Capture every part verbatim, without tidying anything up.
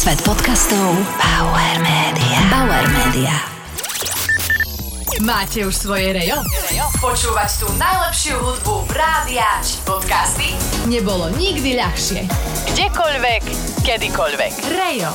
Svet podcastov Bauer Media. Bauer Media. Máte už svoje rejo? Počúvať tú najlepšiu hudbu v rádiách či podcasty? Nebolo nikdy ľahšie. Kdekoľvek, kedykoľvek. Rejo.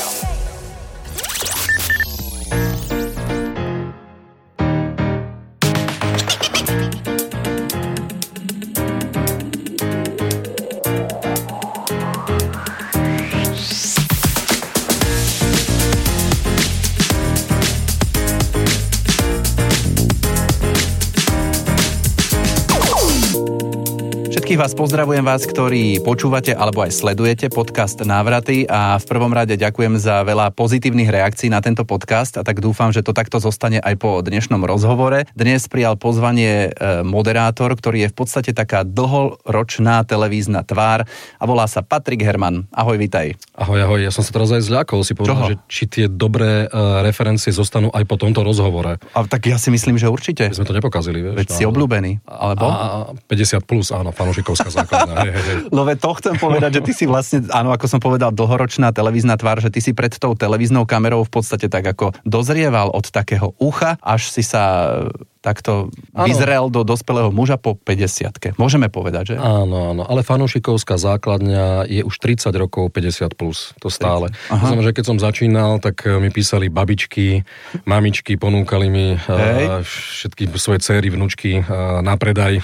Všetkých vás pozdravujem, vás, ktorí počúvate alebo aj sledujete podcast Návraty, a v prvom rade ďakujem za veľa pozitívnych reakcií na tento podcast, a tak dúfam, že to takto zostane aj po dnešnom rozhovore. Dnes prijal pozvanie moderátor, ktorý je v podstate taká dlhoročná televízna tvár a volá sa Patrik Herman. Ahoj, vitaj. Ahoj, ahoj, ja som sa teraz aj zľakol, si povedal, Čoho? že či tie dobré uh, referencie zostanú aj po tomto rozhovore. A tak ja si myslím, že určite. My sme to nepokazili, vieš. Veď si obľúbený, alebo? A päťdesiat plus, áno, fanúšikovská základná. hej, hej, hej. Lebo to chcem povedať, že ty si vlastne, áno, ako som povedal, dlhoročná televízna tvár, že ty si pred tou televíznou kamerou v podstate tak ako dozrieval od takého ucha, až si sa takto ano. vyzrel do dospelého muža po päťdesiatke. Môžeme povedať, že? Áno, áno, ale fanúšikovská základňa je už tridsať rokov, päťdesiat plus, to stále. To znamená, že keď som začínal, tak mi písali babičky, mamičky, ponúkali mi uh, všetky svoje dcery, vnúčky uh, na predaj.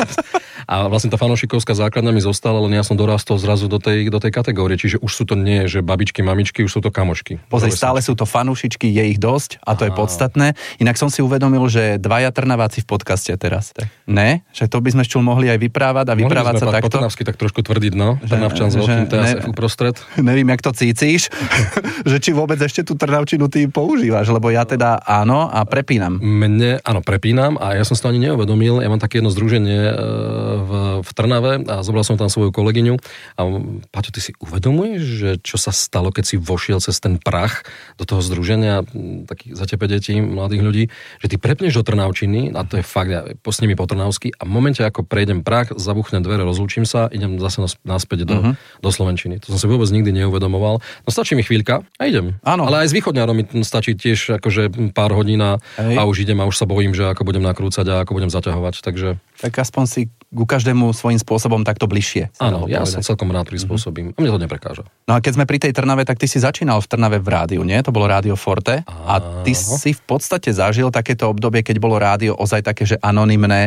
A vlastne tá fanúšikovská základňa mi zostala, len ja som dorastol zrazu do tej, do tej kategórie, čiže už sú to nie, že babičky, mamičky, už sú to kamošky. Pozri, stále sú to fanúšičky, je ich dosť a to a... je podstatné. Inak som si uvedomil, že dvaja Trnaváci v podcaste teraz. Ne? Že to by sme šťul mohli aj vyprávať a vyprávať sa takto. Mohli sme po tak trošku tvrdiť, no. Trnavčan s veľkým té es ef uprostred. Neviem, jak to cítiš, že či vôbec ešte tú trnavčinu ty používaš, lebo ja teda áno a prepínam. Mne, áno, prepínam a ja som si to ani neuvedomil. Ja mám také jedno združenie v, v Trnave a zobral som tam svoju kolegyňu a Paťo, ty si uvedomuješ, že čo sa stalo, keď si vošiel cez ten prach do toho združenia takých za tebe detí, mladých ľudí, že ty prepneš do Trnavčiny, a to je fakt, ja s nimi po trnavsky, a v momente, ako prejdem prach, zabuchnem dvere, rozlúčim sa, idem zase naspäť do, uh-huh. do Slovenčiny. To som si vôbec nikdy neuvedomoval. No stačí mi chvíľka a idem. Áno. Ale aj s východňarom mi stačí tiež akože pár hodín a, a už idem a už sa bojím, že ako budem nakrúcať a ako budem zaťahovať, takže... Tak aspoň si ku každému svojím spôsobom takto bližšie. Áno, ja som celkom rád prispôsobím. Mm-hmm. A mne to neprekáža. No a keď sme pri tej Trnave, tak ty si začínal v Trnave v rádiu, nie? To bolo Rádio Forte. Áno. A ty si v podstate zažil takéto obdobie, keď bolo rádio ozaj také, že anonymné,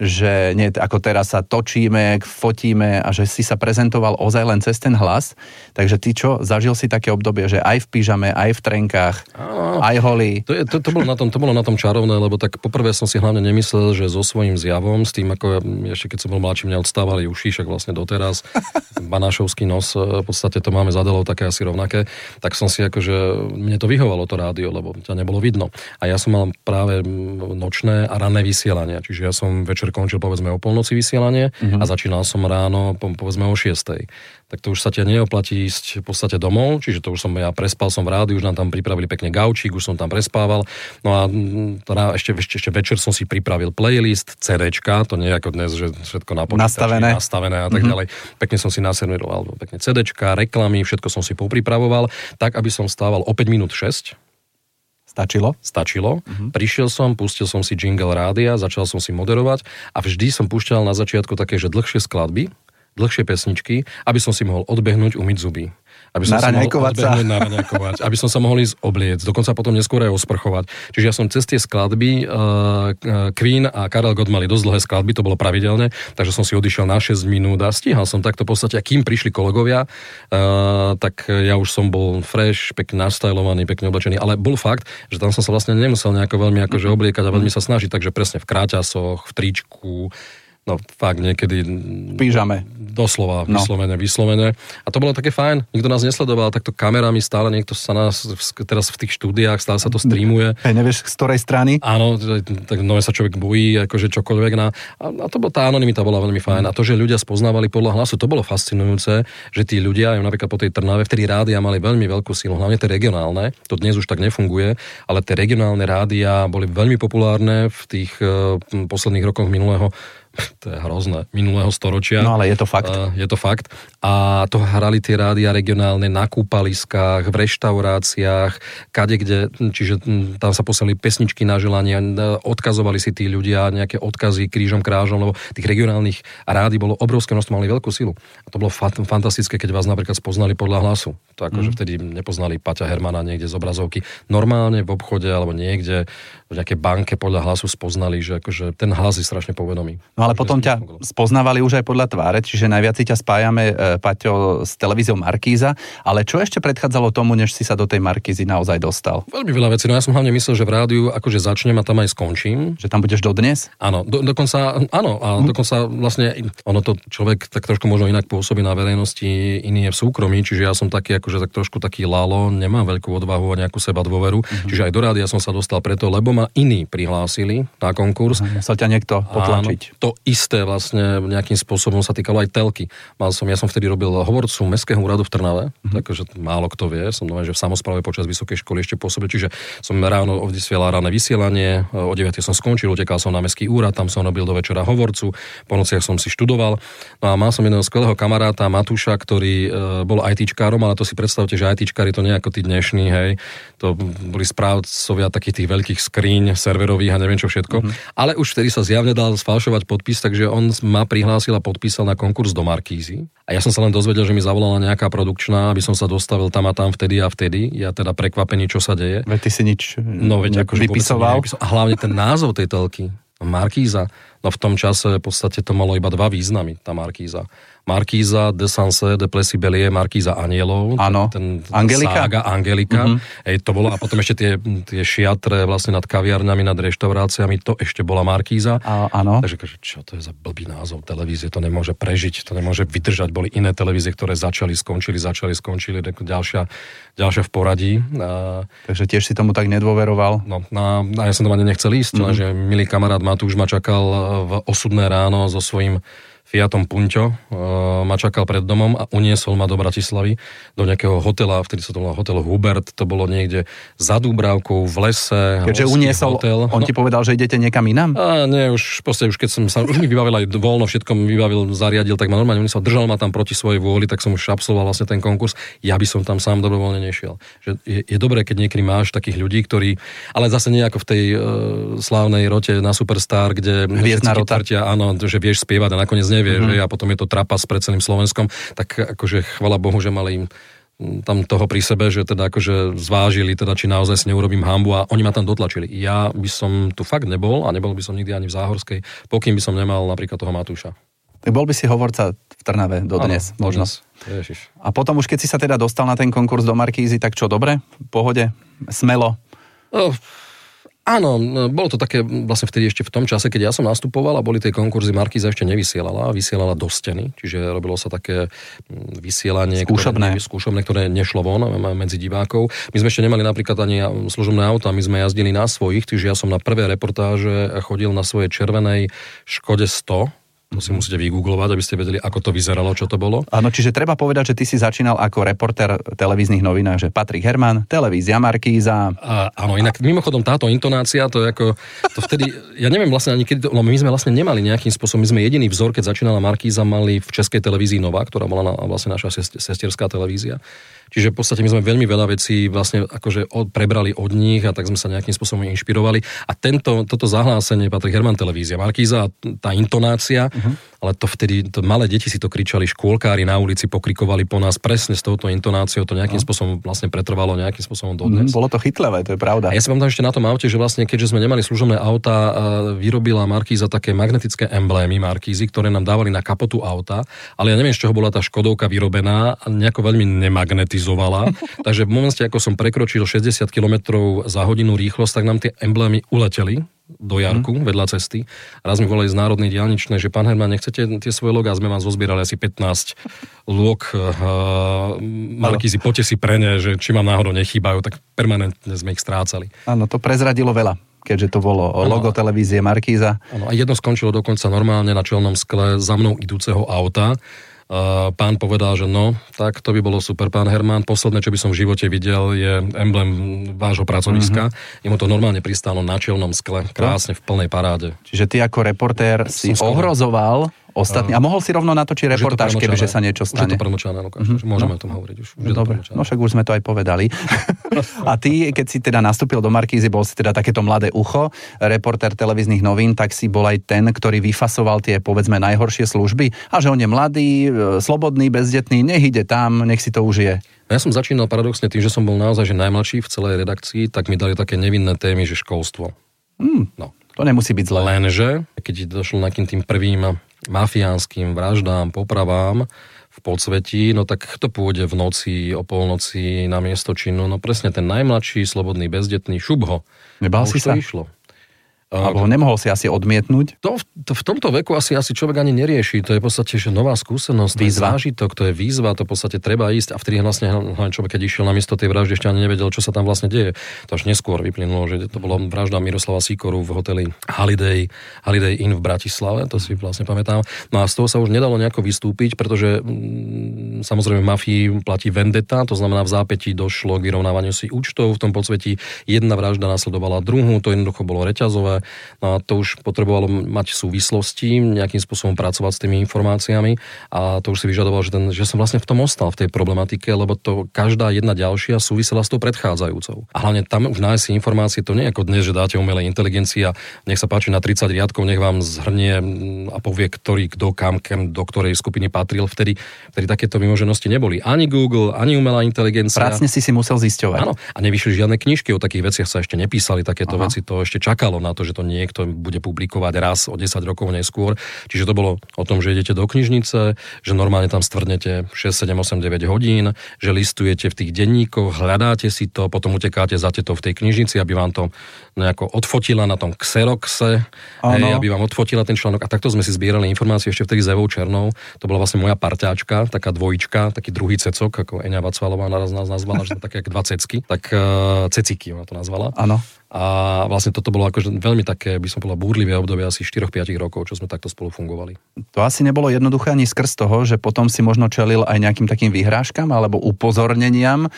že nie ako teraz sa točíme, fotíme a že si sa prezentoval ozaj len cez ten hlas. Takže ty čo, zažil si také obdobie, že aj v pyžame, aj v trenkách, Áno. aj holý. To, je, to, to, bolo na tom, to bolo na tom čarovné, lebo tak poprvé som si hlavne nemyslel, že so svojím zjavom, s tým ako ešte keď som bol mladší, mňa odstávali uši, však vlastne doteraz, banášovský nos, v podstate to máme za Delou také asi rovnaké, tak som si akože, mne to vyhovalo to rádio, lebo ťa nebolo vidno. A ja som mal práve nočné a ranné vysielanie, čiže ja som večer končil povedzme o polnoci vysielanie mm-hmm. a začínal som ráno po, povedzme o šiestej. Tak to už sa ťa neoplatí ísť v podstate domov, čiže to už som ja prespal som v rádiu, už nám tam pripravili pekne gaučík, už som tam prespával. No a teda ešte, ešte, ešte večer som si pripravil playlist, CDčka, to nie je ako dnes, že všetko na počítači nastavené. nastavené a tak mm-hmm. ďalej. Pekne som si naserviroval, pekne CDčka, reklamy, všetko som si popripravoval, tak aby som stával o päť minút šesť. Stačilo? Stačilo. Mm-hmm. Prišiel som, pustil som si jingle rádia, začal som si moderovať a vždy som púšťal na začiatku také, že dlhšie skladby, dlhšie pesničky, aby som si mohol odbehnúť, umyť zuby. Aby som sa mohol odbehnúť, naraňakovať, aby som sa mohol ísť obliec, dokonca potom neskôr aj osprchovať. Čiže ja som cez tie skladby, uh, Queen a Karel Gott mali dosť dlhé skladby, to bolo pravidelne, takže som si odišiel na šesť minút a stíhal som takto v podstate, a kým prišli kolegovia, uh, tak ja už som bol fresh, pekne nastajlovaný, pekne oblečený, ale bol fakt, že tam som sa vlastne nemusel nejako veľmi akože obliekať a veľmi sa snažiť, takže presne v kráťasoch, v tričku. No fakt niekedy... V pyžame. Doslova, vyslovene, no. vyslovene. A to bolo také fajn, nikto nás nesledoval, takto kamerami stále, niekto sa nás teraz v tých štúdiách, stále sa to streamuje. Hej, nevieš, z ktorej strany? Áno, tak nové sa človek bojí, akože čokoľvek. Na, a, a to bol, tá anonymita bola veľmi fajn. A to, že ľudia spoznávali podľa hlasu, to bolo fascinujúce, že tí ľudia, aj napríklad po tej Trnave, vtedy rádia mali veľmi veľkú silu, hlavne tie regionálne, to dnes už tak nefunguje, ale tie regionálne rádia boli veľmi populárne v tých uh, posledných rokoch minulého to je hrozné, minulého storočia. No ale je to fakt. Uh, je to fakt. A to hrali tie rádia regionálne na kúpaliskách, v reštauráciách, kade kde, čiže tam sa poslali pesničky na želanie, odkazovali si tí ľudia nejaké odkazy krížom, krážom, lebo tých regionálnych rádií bolo obrovské množstvo, mali veľkú silu. A to bolo fat, fantastické, keď vás napríklad spoznali podľa hlasu. To akože mm. vtedy nepoznali Paťa Hermana niekde z obrazovky. Normálne v obchode alebo niekde v nejakej banke podľa hlasu spoznali, že akože ten hlas je strašne povedomý. No ale potom ťa spoznávali už aj podľa tváre, čiže najviac si ťa spájame, Paťo, s televíziou Markíza, ale čo ešte predchádzalo tomu, než si sa do tej Markízy naozaj dostal? Veľmi veľa vecí, no ja som hlavne myslel, že v rádiu akože začnem a tam aj skončím. Že tam budeš dodnes? Áno, do, dokonca, áno, a hm. dokonca vlastne, ono to človek tak trošku možno inak pôsobí na verejnosti, iný je v súkromí, čiže ja som taký akože tak trošku taký lalo, nemám veľkú odvahu a nejakú seba dôveru, hm. čiže aj do rádia som sa dostal preto, lebo ma iní prihlásili na konkurs. Hm. Musel ťa niekto potlačiť. Áno, to isté vlastne nejakým spôsobom sa týkalo aj telky. Mal som, ja som vtedy robil hovorcu Mestského úradu v Trnave, mm-hmm. takže málo kto vie, som nové, že v samospráve počas vysokej školy ešte pôsobil, čiže som ráno vysielal ráne vysielanie, o deviatej som skončil, utekal som na Mestský úrad, tam som robil do večera hovorcu, po nociach som si študoval. No a mal som jedného skvelého kamaráta Matúša, ktorý e, bol ITčkárom, ale to si predstavte, že ITčkári to nie ako tí dnešní, hej, to boli správcovia takých tých veľkých skríň, serverových a neviem čo všetko, mm-hmm. ale už vtedy sa zjavne dal sfalšovať podpis, takže on ma prihlásil a podpísal na konkurs do Markízy. A ja som sa len dozvedel, že mi zavolala nejaká produkčná, aby som sa dostavil tam a tam vtedy a vtedy. Ja teda prekvapený, čo sa deje. Veď ty si nič no, veď, akože vypisoval. A hlavne ten názov tej telky, Markíza. No v tom čase v podstate to malo iba dva významy, tá Markíza. Markíza de Sanse de Plessis Bellier, Markíza anielov. Áno, Angelika. Sága Angelika. Mm-hmm. Ej, to bolo, a potom ešte tie, tie šiatre vlastne nad kaviarňami, nad reštauráciami, to ešte bola Markíza. A, áno. Takže čo to je za blbý názov televízie, to nemôže prežiť, to nemôže vydržať. Boli iné televízie, ktoré začali, skončili, začali, skončili, ďalšia, ďalšia v poradí. A... Takže tiež si tomu tak nedôveroval? No, a, a ja som tam ani nechcel ísť, mm-hmm. lenže milý kamarát Matúš ma čakal v osudné ráno so svojím Fiatom Punťo, uh, ma čakal pred domom a uniesol ma do Bratislavy, do nejakého hotela, vtedy sa to volalo hotel Hubert, to bolo niekde za Dúbravkou v lese. Keďže uniesol, hotel. On no, ti povedal, že idete niekam inám? A nie, už proste, už keď som sa, už mi vybavil aj voľno, všetko mi vybavil, zariadil, tak ma normálne uniesol, držal ma tam proti svojej vôli, tak som už absolvoval vlastne ten konkurs. Ja by som tam sám dobrovoľne nešiel. Že je, je dobré, keď niekedy máš takých ľudí, ktorí, ale zase nie ako v tej uh, slávnej rote na Superstar, kde Hviezdna rota. Tvrtia, áno, že vieš spievať a nakoniec nevie, mm-hmm. že a potom je to trapas pred celým Slovenskom, tak akože chvala Bohu, že mali tam toho pri sebe, že teda akože zvážili, teda, či naozaj si neurobím hanbu a oni ma tam dotlačili. Ja by som tu fakt nebol a nebol by som nikdy ani v Záhorskej, pokým by som nemal napríklad toho Matúša. Tak bol by si hovorca v Trnave dodnes, ano, možno. Ježiš. A potom už keď si sa teda dostal na ten konkurs do Markízy, tak čo, dobre? V pohode? Smelo? Oh. Áno, bolo to také vlastne vtedy ešte v tom čase, keď ja som nastupoval a boli tie konkurzy, Markíza ešte nevysielala, vysielala do steny, čiže robilo sa také vysielanie, skúšobné, ktoré, skúšobné, ktoré nešlo von medzi divákov. My sme ešte nemali napríklad ani služobné auta, my sme jazdili na svojich, čiže ja som na prvé reportáže chodil na svojej červenej Škode sto. To si musíte vygooglovať, aby ste vedeli, ako to vyzeralo, čo to bolo. Áno, čiže treba povedať, že ty si začínal ako reportér televíznych novinách, že Patrik Herman, televízia Markíza. A, áno, inak mimochodom táto intonácia, to je ako, to vtedy, ja neviem vlastne ani kedy, to, no my sme vlastne nemali nejakým spôsobom, my sme jediný vzor, keď začínala Markíza, mali v Českej televízii Nova, ktorá bola na, vlastne naša sestierská televízia. Čiže v podstate my sme veľmi veľa vecí vlastne akože od, prebrali od nich a tak sme sa nejakým spôsobom inšpirovali. A tento, toto zahlásenie Patrik Herman televízia, Markíza, tá intonácia, uh-huh. ale to vtedy, to malé deti si to kričali, škôlkári na ulici pokrikovali po nás presne s touto intonáciou, to nejakým uh-huh. spôsobom vlastne pretrvalo nejakým spôsobom dodnes. Uh-huh. Bolo to chytlavé, to je pravda. A ja sa vám tam ešte na tom aute, že vlastne keďže sme nemali služobné auta, vyrobila Markíza také magnetické emblémy Markízy, ktoré nám dávali na kapotu auta, ale ja neviem, z čoho bola tá Škodovka vyrobená, nejako veľmi nemagnetizovala. Takže v momente, ako som prekročil šesťdesiat kilometrov za hodinu rýchlosť, tak nám tie emblémy uleteli do jarku, mm. vedľa cesty. Raz mi volali z Národnej diaľničnej, že pán Herman, nechcete tie svoje logá? Sme vám zozbierali asi pätnásť log uh, Markízy, poďte si pre ne, že či mám náhodou nechýbajú, tak permanentne sme ich strácali. Áno, to prezradilo veľa, keďže to bolo logo ano. Televízie Markíza. Áno, a jedno skončilo dokonca normálne na čelnom skle za mnou idúceho auta. pán povedal, že no, tak to by bolo super, pán Herman. Posledné, čo by som v živote videl, je emblém vášho pracoviska. Mm-hmm. Jemu to normálne pristálo na čelnom skle, krásne v plnej paráde. Čiže ty ako reportér si ohrozoval ostatní. A mohol si rovno natočiť reportáž, kebyže sa niečo stane. Už je to premlčané, Lukáš. Mm-hmm. Môžeme no. o tom hovoriť. Už, už Dobre, no však už sme to aj povedali. A ty, keď si teda nastúpil do Markízy, bol si teda takéto mladé ucho, reportér televíznych novín, tak si bol aj ten, ktorý vyfasoval tie, povedzme, najhoršie služby. A že on je mladý, slobodný, bezdetný, nech ide tam, nech si to užije. Ja som začínal paradoxne tým, že som bol naozaj že najmladší v celej redakcii, tak mi dali také nevinné témy, že školstvo. Mm, no. To nemusí byť zlé. Lenže, keď došlo nakým tým prvým mafiánskym vraždám, popravám v podsvetí, no tak to pôjde v noci, o polnoci na miesto činu. No presne ten najmladší, slobodný, bezdetný, šup ho. Nebál si sa? Išlo. Alebo nemohol si asi odmietnúť? To, to v tomto veku asi, asi človek ani nerieši. To je v podstate že nová skúsenosť, to je zážitok, to je výzva, to v podstate treba ísť a vtedy vlastne hlavne človek, keď išiel na miesto tej vraždy, ešte ani nevedel, čo sa tam vlastne deje. To až neskôr vyplynulo, že to bolo vražda Miroslava Sýkoru v hoteli Holiday, Holiday Inn v Bratislave, to si vlastne pamätám. No a z toho sa už nedalo nejako vystúpiť, pretože mm, samozrejme mafii platí vendeta, to znamená v zápätí došlo k vyrovnávaniu si účtov v tom podsvetí. Jedna vražda nasledovala druhú, to jednoducho bolo reťazové. No a to už potrebovalo mať súvislosti, nejakým spôsobom pracovať s tými informáciami a to už si vyžadovalo, že, ten, že som vlastne v tom ostal, v tej problematike, lebo to každá jedna ďalšia súvisela s tou predchádzajúcou. A hlavne tam už nájsť si informácie, to nie je ako dnes, že dáte umelej inteligencii a nech sa páči na tridsať riadkov, nech vám zhrnie a povie, ktorý, kto, kam, kam, do ktorej skupiny patril. Vtedy, vtedy takéto vymoženosti neboli. Ani Google, ani umelá inteligencia. Pracne si si musel zisťovať. Áno, a nevyšli žiadne knižky, o takých veciach sa ešte nepísali, takéto Aha. veci, to ešte čakalo na to, že to niekto bude publikovať raz o desať rokov neskôr. Čiže to bolo o tom, že idete do knižnice, že normálne tam stvrdnete šesť, sedem, osem, deväť hodín, že listujete v tých denníkoch, hľadáte si to, potom utekáte za tetou v tej knižnici, aby vám to nejako odfotila na tom Xeroxe, hej, aby vám odfotila ten článok. A takto sme si zbierali informácie ešte vtedy s Evou Černou. To bola vlastne moja parťáčka, taká dvojička, taký druhý cecok, ako Eňa Vacvalová naraz nás nazvala, že to také ako dva cecky. Tak uh, ceciky ona to nazvala. Áno. A vlastne toto bolo akože veľmi také, by som povedal, búrlivé obdobie asi štyri až päť rokov, čo sme takto spolu fungovali. To asi nebolo jednoduché ani skrz toho, že potom si možno čelil aj nejakým takým vyhrážkam alebo upozorneniam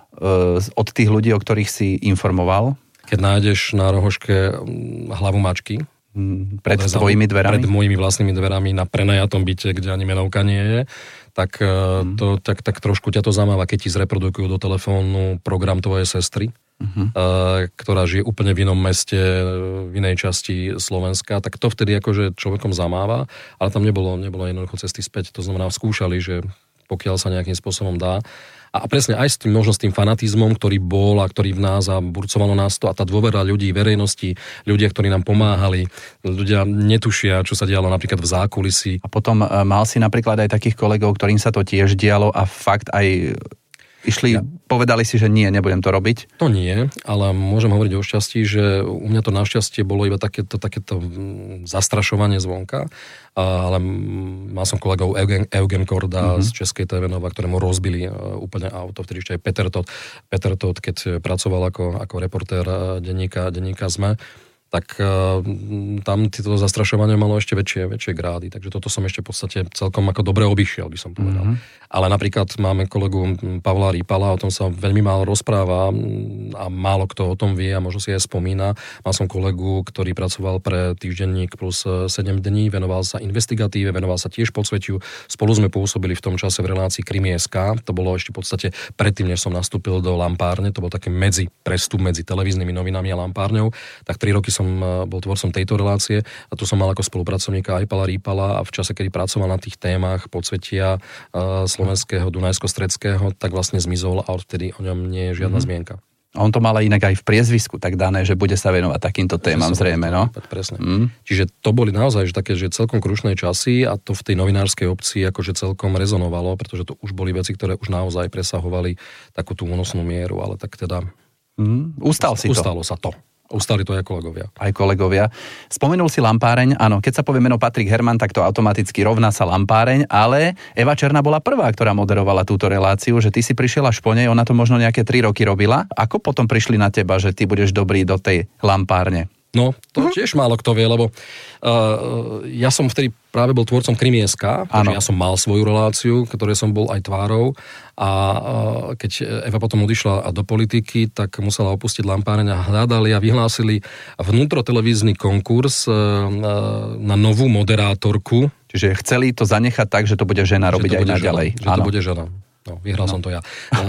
e, od tých ľudí, o ktorých si informoval. Keď nájdeš na rohoške hlavu mačky, pred tvojimi dverami? Pred mojimi vlastnými dverami na prenajatom byte, kde ani menovka nie je, tak, mm. to, tak, tak trošku ťa to zamáva, keď ti zreprodukujú do telefónu program tvojej sestry, uh-huh. ktorá žije úplne v inom meste, v inej časti Slovenska, tak to vtedy akože človekom zamáva, ale tam nebolo, nebolo jednoducho cesty späť. To znamená, skúšali, že pokiaľ sa nejakým spôsobom dá. A presne aj s tým, možno s tým fanatizmom, ktorý bol a ktorý v nás a burcovalo nás to a tá dôvera ľudí, verejnosti, ľudia, ktorí nám pomáhali, ľudia netušia, čo sa dialo napríklad v zákulisí. A potom mal si napríklad aj takých kolegov, ktorým sa to tiež dialo a fakt aj išli, ja. povedali si, že nie, nebudem to robiť? To nie, ale môžem hovoriť o šťastí, že u mňa to našťastie bolo iba takéto, takéto zastrašovanie zvonka, ale mal som kolegov Eugen, Eugen Korda mm-hmm. z Českej té vé Nova, ktorému rozbili úplne auto, vtedy ešte aj Peter Todt, Peter Todt, keď pracoval ako, ako reportér denníka, denníka es em e, tak uh, tam toto zastrašovanie malo ešte väčšie, väčšie grády. Takže toto som ešte v podstate celkom ako dobre obišiel, by som povedal. Mm-hmm. Ale napríklad máme kolegu Pavla Rýpala, o tom sa veľmi málo rozpráva a málo kto o tom vie a možno si aj spomína. Mal som kolegu, ktorý pracoval pre týždenník plus sedem dní, venoval sa investigatíve, venoval sa tiež podsvetiu. Spolu sme pôsobili v tom čase v relácii Krimi bodka es ká. To bolo ešte v podstate predtým, než som nastúpil do Lampárne. To bol taký medzi, prestup medzi televíznymi novinami a Lampárňou. Tak tri roky som bol tvorcom tejto relácie a tu som mal ako spolupracovníka aj Pala Rýpala a v čase, kedy pracoval na tých témach podsvetia uh, slovenského, dunajsko-stredského, tak vlastne zmizol a odtedy o ňom nie je žiadna mm-hmm. zmienka. A on to mal aj inak aj v priezvisku tak dané, že bude sa venovať takýmto témam zrejme, no? Presne. Mm. Čiže to boli naozaj že také, že celkom krušné časy a to v tej novinárskej obci akože celkom rezonovalo, pretože to už boli veci, ktoré už naozaj presahovali takú tú únosnú mieru, ale tak teda... Mm. Ustal si to. Ustalo sa to. Ustali to aj kolegovia. Aj kolegovia. Spomenul si Lampáreň, áno, keď sa povie meno Patrik Herman, tak to automaticky rovná sa Lampáreň, ale Eva Černá bola prvá, ktorá moderovala túto reláciu, že ty si prišiel až po nej, ona to možno nejaké tri roky robila. Ako potom prišli na teba, že ty budeš dobrý do tej Lampárne? No, to tiež málo kto vie, lebo uh, ja som vtedy práve bol tvorcom Krimi bodka es ká, takže ja som mal svoju reláciu, ktorej som bol aj tvárou a uh, keď Eva potom odišla do politiky, tak musela opustiť Lampáreň a hľadali a vyhlásili vnútrotelevízny konkurs uh, na novú moderátorku. Čiže chceli to zanechať tak, že to bude žena robiť aj naďalej. Že to bude žena. No, vyhral no. som to ja.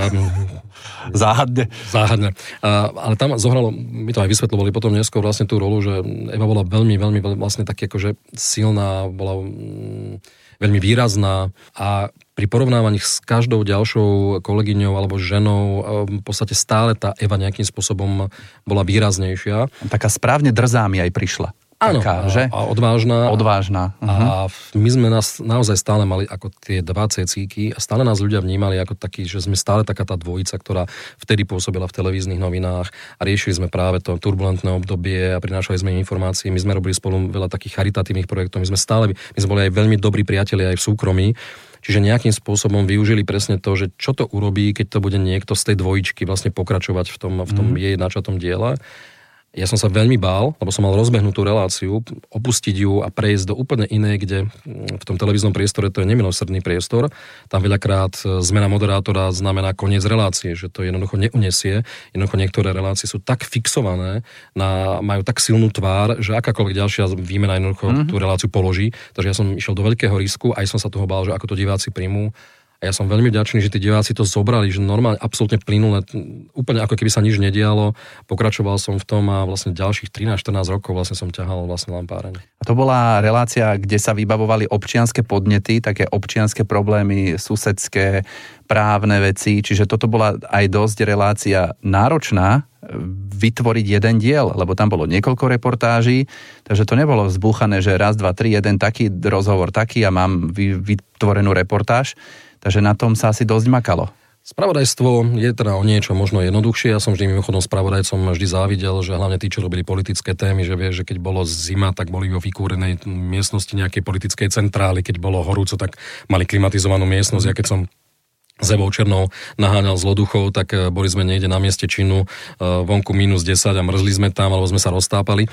Záhadne. Záhadne. Uh, ale tam zohralo, my to aj vysvetľovali potom neskôr vlastne tú rolu, že Eva bola veľmi, veľmi, veľmi vlastne tak akože silná, bola um, veľmi výrazná a pri porovnávaní s každou ďalšou kolegyňou alebo ženou um, v podstate stále tá Eva nejakým spôsobom bola výraznejšia. Taká správne drzá mi aj prišla. Áno, taká, že? A odvážna. Odvážna. Uh-huh. A my sme nás naozaj stále mali ako tie dva cecíky a stále nás ľudia vnímali ako taký, že sme stále taká tá dvojica, ktorá vtedy pôsobila v televíznych novinách a riešili sme práve to turbulentné obdobie a prinášali sme informácie. My sme robili spolu veľa takých charitatívnych projektov. My sme stále, my sme boli aj veľmi dobrí priatelia aj v súkromí. Čiže nejakým spôsobom využili presne to, že čo to urobí, keď to bude niekto z tej dvojičky vlastne pokračovať v tom, v tom mm. jej načatom diele. Ja som sa veľmi bál, lebo som mal rozbehnutú reláciu, opustiť ju a prejsť do úplne inej, kde v tom televíznom priestore to je nemilosrdný priestor. Tam veľakrát zmena moderátora znamená koniec relácie, že to jednoducho neunesie. Jednoducho niektoré relácie sú tak fixované, na, majú tak silnú tvár, že akákoľvek ďalšia výmena jednoducho mm-hmm. tú reláciu položí. Takže ja som išiel do veľkého risku, aj som sa toho bál, že ako to diváci príjmú. A ja som veľmi vďačný, že tí diváci to zobrali, že normálne, absolútne plynule, úplne ako keby sa nič nedialo. Pokračoval som v tom a vlastne ďalších trinásť štrnásť rokov vlastne som ťahal vlastne Lampáreň. A to bola relácia, kde sa vybavovali občianske podnety, také občianske problémy, susedské, právne veci, čiže toto bola aj dosť relácia náročná vytvoriť jeden diel, lebo tam bolo niekoľko reportáží, takže to nebolo vzbúchané, že raz, dva, tri, jeden taký rozhovor taký a mám vytvorenú reportáž. Takže na tom sa asi dosť makalo. Spravodajstvo je teda o niečo možno jednoduchšie. Ja som vždy mimochodom spravodajcom vždy závidel, že hlavne tí, čo robili politické témy, že vie, že keď bolo zima, tak boli vo vykúrenej miestnosti nejakej politickej centrály, keď bolo horúco, tak mali klimatizovanú miestnosť. Ja keď som s Evou Černou naháňal zloduchov, tak boli sme niekde na mieste činu, vonku mínus desať a mrzli sme tam, alebo sme sa roztápali.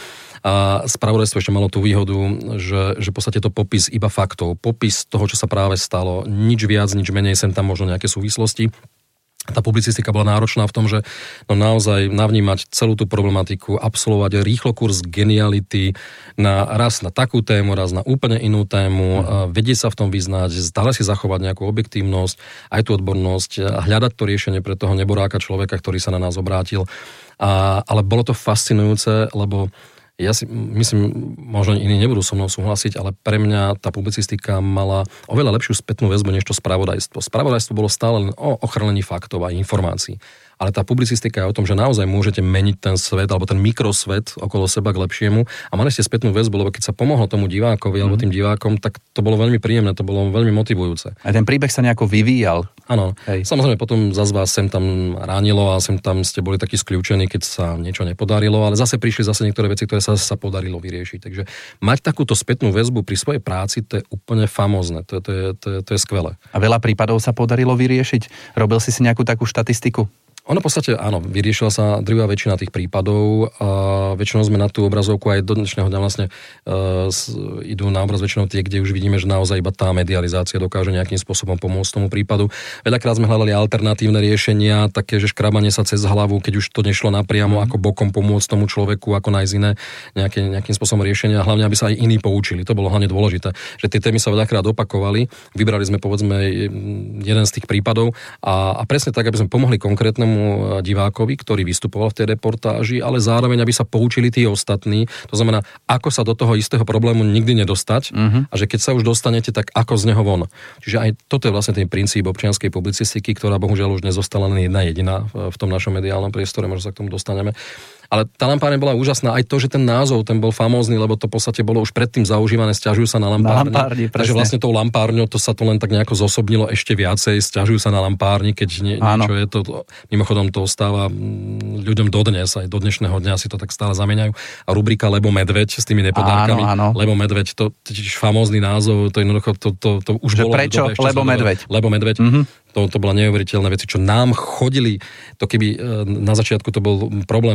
A spravodajstvo ešte malo tú výhodu, že, že v podstate to popis iba faktov, popis toho, čo sa práve stalo, nič viac, nič menej, sem tam možno nejaké súvislosti. Tá publicistika bola náročná v tom, že no naozaj navnímať celú tú problematiku, absolvovať rýchlo kurz geniality na raz na takú tému, raz na úplne inú tému, mm. vedieť sa v tom vyznať, stále si zachovať nejakú objektívnosť, aj tú odbornosť, hľadať to riešenie pre toho neboráka človeka, ktorý sa na nás obrátil. A, ale bolo to fascinujúce, lebo ja si myslím, možno iní nebudú so mnou súhlasiť, ale pre mňa tá publicistika mala oveľa lepšiu spätnú väzbu než to spravodajstvo. Spravodajstvo bolo stále len o ochránení faktov a informácií. Ale tá publicistika je o tom, že naozaj môžete meniť ten svet alebo ten mikrosvet okolo seba k lepšiemu a mali ste spätnú väzbu, lebo keď sa pomohlo tomu divákovi mm. alebo tým divákom, tak to bolo veľmi príjemné, to bolo veľmi motivujúce. A ten príbeh sa nejako vyvíjal. Áno. Samozrejme potom zase vás sem tam ránilo a sem tam ste boli takí skľúčení, keď sa niečo nepodarilo, ale zase prišli zase niektoré veci, ktoré sa sa podarilo vyriešiť. Takže mať takúto spätnú väzbu pri svojej práci, to je úplne famózne, to, to, je, to, je, to je skvelé. A veľa prípadov sa podarilo vyriešiť? Robil si si nejakú takú štatistiku? Ono v podstate, áno, vyriešila sa drvivá väčšina tých prípadov a väčšinou sme na tú obrazovku aj do dnešného dňa vlastne uh, idú na obraz väčšinou tie, kde už vidíme, že naozaj iba tá medializácia dokáže nejakým spôsobom pomôcť tomu prípadu. Veľakrát sme hľadali alternatívne riešenia, také, že škrabanie sa cez hlavu, keď už to nešlo napriamo, mm. ako bokom pomôcť tomu človeku, ako nájsť iné nejaké, nejakým spôsobom riešenia, hlavne aby sa aj iní poučili. To bolo hlavne dôležité, že tie témy sa veľakrát opakovali. Vybrali sme povedzme jeden z tých prípadov a, a presne tak, aby sme pomohli konkrétnemu divákovi, ktorý vystupoval v tej reportáži, ale zároveň, aby sa poučili tí ostatní. To znamená, ako sa do toho istého problému nikdy nedostať uh-huh. a že keď sa už dostanete, tak ako z neho von. Čiže aj toto je vlastne ten princíp občianskej publicistiky, ktorá bohužiaľ už nezostala len jedna jediná v tom našom mediálnom priestore, možno sa k tomu dostaneme. Ale tá Lampáreň bola úžasná aj to, že ten názov, ten bol famózny, lebo to v podstate bolo už predtým zaužívané, sťažujú sa na lampárni. Na lampárni, takže vlastne tou lampárňou to sa to len tak nejako zosobnilo ešte viacej, sťažujú sa na lampárni, keď nie, niečo je to, mimochodom to ostáva ľuďom dodnes, aj do dnešného dňa si to tak stále zamieňajú. A rubrika Lebo medveď s tými nepodárkami. Áno, áno. Lebo medveď, to tiež famózny názov, to jednoducho, to, to, to už že bolo. Prečo? Dobe, Lebo medveď. Lebo medveď. Mm-hmm. To, to bola neuveriteľné veci, čo nám chodili, to keby na začiatku to bol problém, to je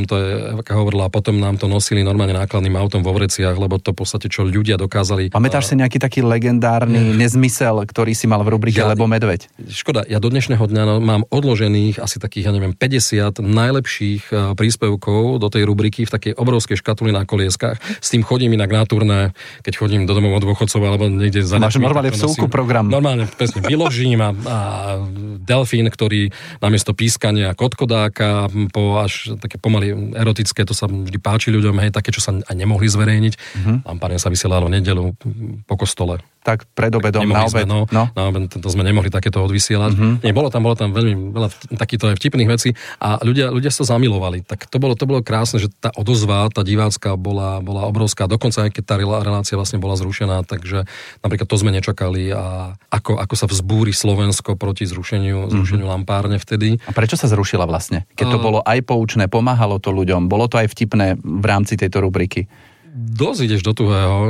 Evka hovorila, a potom nám to nosili normálne nákladným autom vo vreciach, lebo to v podstate, čo ľudia dokázali... Pamätáš si nejaký taký legendárny nezmysel, ktorý si mal v rubrike ja, Lebo medveď? Škoda, ja do dnešného dňa no, mám odložených asi takých, ja neviem, päťdesiat najlepších príspevkov do tej rubriky v takej obrovskej škatuli na kolieskách. S tým chodím inak na turné, keď chodím do domov od dôchodcov alebo niekde za... Máš normálne v súku program. Normálne, presne, vyložím a, a delfín, ktorý namiesto pískania kotkodáka po až také pomaly erotické, to sa vždy páči ľuďom, hej, také, čo sa aj nemohli zverejniť. Uh-huh. Lampárne sa vysielalo nedeľu po kostole. Tak pred obedom, na obed. Sme, no, no. Na obed, to sme nemohli takéto odvysielať. Uh-huh. Nie, bolo tam, bolo tam veľmi veľa takýchto aj vtipných vecí a ľudia, ľudia sa zamilovali. Tak to bolo, to bolo krásne, že tá odozva, tá divácka bola, bola obrovská. Dokonca aj keď tá relácia vlastne bola zrušená, takže napríklad to sme nečakali a ako, ako sa vzbúri Slovensko proti zrušeniu, zrušeniu uh-huh. Lampárne vtedy. A prečo sa zrušila vlastne? Keď to bolo aj poučné, pomáhalo to ľuďom, bolo to aj vtipné v rámci tejto rubriky? Dosť ideš do tuhého.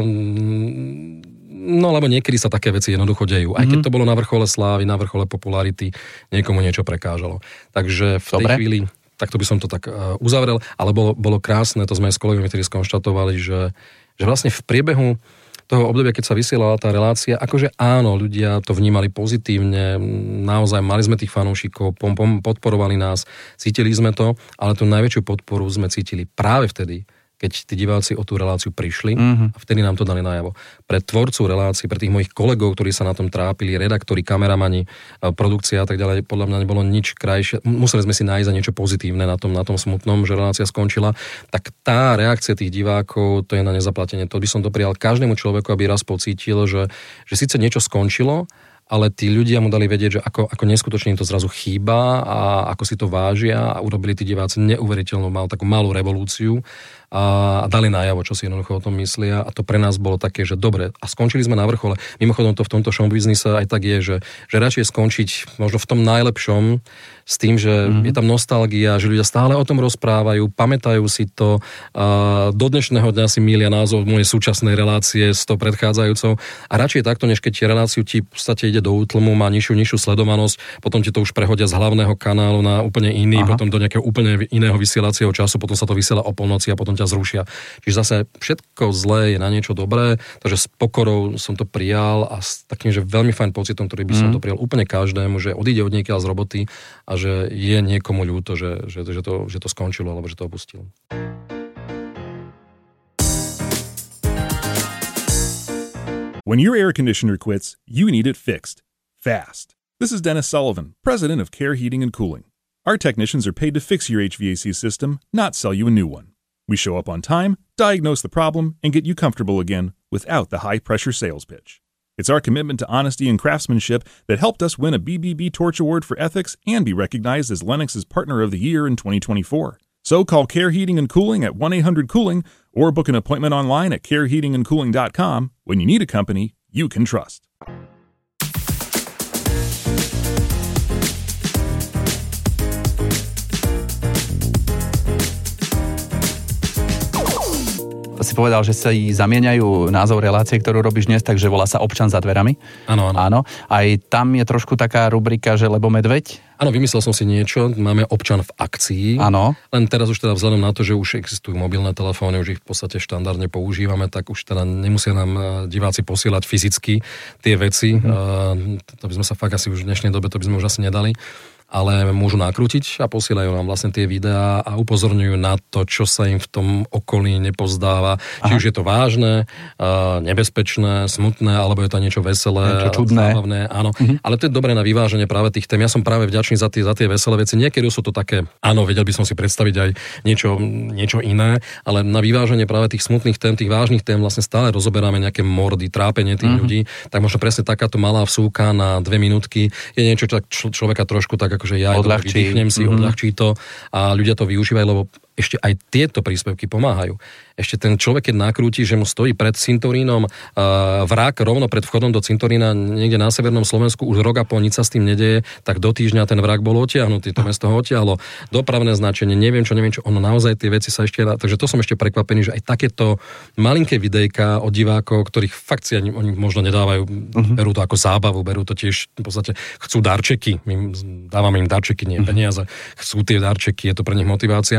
No, lebo niekedy sa také veci jednoducho dejú. Aj keď to bolo na vrchole slávy, na vrchole popularity, niekomu niečo prekážalo. Takže v tej Dobre. chvíli, takto by som to tak uzavrel, ale bolo, bolo krásne, to sme aj s kolegami, ktorí skonštatovali, že, že vlastne v priebehu toho obdobia, keď sa vysielala tá relácia, akože áno, ľudia to vnímali pozitívne, naozaj mali sme tých fanúšikov, pom, pom, podporovali nás, cítili sme to, ale tú najväčšiu podporu sme cítili práve vtedy, keď tí diváci o tú reláciu prišli mm-hmm. a vtedy nám to dali najavo. Pre tvorcu relácií, pre tých mojich kolegov, ktorí sa na tom trápili, redaktori, kameramani, produkcia a tak ďalej, podľa mňa nebolo nič krajšie. Museli sme si nájsť niečo pozitívne na tom, na tom smutnom, že relácia skončila. Tak tá reakcia tých divákov, to je na nezaplatenie. To by som doprial každému človeku, aby raz pocítil, že, že síce niečo skončilo, ale tí ľudia mu dali vedieť, že ako, ako neskutočne im to zrazu chýba a ako si to vážia a urobili tí diváci neuveriteľnú, mal takú malú revolúciu a dali najavo, čo si jednoducho o tom myslia a to pre nás bolo také, že dobre a skončili sme na vrchole. Mimochodom to v tomto showbiznise aj tak je, že, že radšej skončiť možno v tom najlepšom s tým, že mm-hmm. je tam nostalgia, že ľudia stále o tom rozprávajú, pamätajú si to a do dnešného dňa si milia názov mojej súčasnej relácie s tou predchádzajúcou a radšej takto, než keď tie reláciu ti v podstate ide do útlmu, má nižšiu, nižšiu sledovanosť, potom ti to už prehodia z hlavného kanálu na úplne iný, Aha. potom do nejakého úplne iného vysielacieho času, potom sa to vysiela o polnoci a potom ťa zrušia. Čiže zase všetko zlé je na niečo dobré, takže s pokorou som to prijal a s takým, že veľmi fajn pocitom, ktorý by som mm. to prijal úplne každému, že odíde od niekiaľ z roboty a že je niekomu ľúto, že, že, že, to, že to skončilo alebo že to opustil. When your air conditioner quits, you need it fixed. Fast. This is Dennis Sullivan, president of Care Heating and Cooling. Our technicians are paid to fix your H V A C system, not sell you a new one. We show up on time, diagnose the problem, and get you comfortable again without the high-pressure sales pitch. It's our commitment to honesty and craftsmanship that helped us win a B B B Torch Award for Ethics and be recognized as Lennox's Partner of the Year in twenty twenty-four. So call Care Heating and Cooling at one eight hundred cooling or book an appointment online at care heating and cooling dot com. When you need a company you can trust. Si povedal, že sa zamieňajú názov relácie, ktorú robíš dnes, takže volá sa Občan za dverami. Áno, áno. Áno. Aj tam je trošku taká rubrika, že Lebo medveď. Áno, vymyslel som si niečo, máme Občan v akcii. Áno. Len teraz už teda vzhľadom na to, že už existujú mobilné telefóny, už ich v podstate štandardne používame, tak už teda nemusia nám diváci posielať fyzicky tie veci. Mm-hmm. Uh, to by sme sa fakt asi už v dnešnej dobe, to by sme už asi nedali. Ale môžu nakrútiť a posielajú nám vlastne tie videá a upozorňujú na to, čo sa im v tom okolí nepozdáva. Aha. Či už je to vážne, nebezpečné, smutné, alebo je to niečo veselé, niečo čudné. Zábavné. Áno. Mhm. Ale to je dobré na vyváženie práve tých tém. Ja som práve vďačný za tie, za tie veselé veci. Niekedy sú to také, áno, vedel by som si predstaviť aj niečo, niečo iné, ale na vyváženie práve tých smutných tém, tých vážnych tém vlastne stále rozoberáme nejaké mordy, trápenie tých mhm. ľudí. Tak možno presne takáto malá vsúka na dve minútky je niečo, čo človeka trošku tak akože ja vydýchnem si, mm-hmm. odľahčí to a ľudia to využívajú, lebo ešte aj tieto príspevky pomáhajú. Ešte ten človek, keď nakrúti, že mu stojí pred cintorínom uh, vrak rovno pred vchodom do cintorína niekde na severnom Slovensku, už rok a pol nič sa s tým nedeje, tak do týždňa ten vrak bol otiahnutý, to mesto ho otiahlo, dopravné značenie, neviem čo, neviem čo, ono naozaj tie veci sa ešte... Takže to som ešte prekvapený, že aj takéto malinké videjka od divákov, ktorých fakt si ani, oni možno nedávajú, uh-huh. berú to ako zábavu, berú to tiež v podstate, chcú darčeky, my dávame im darčeky, nie peniaze, chcú tie darčeky, je to pre nich motivácia, tak možno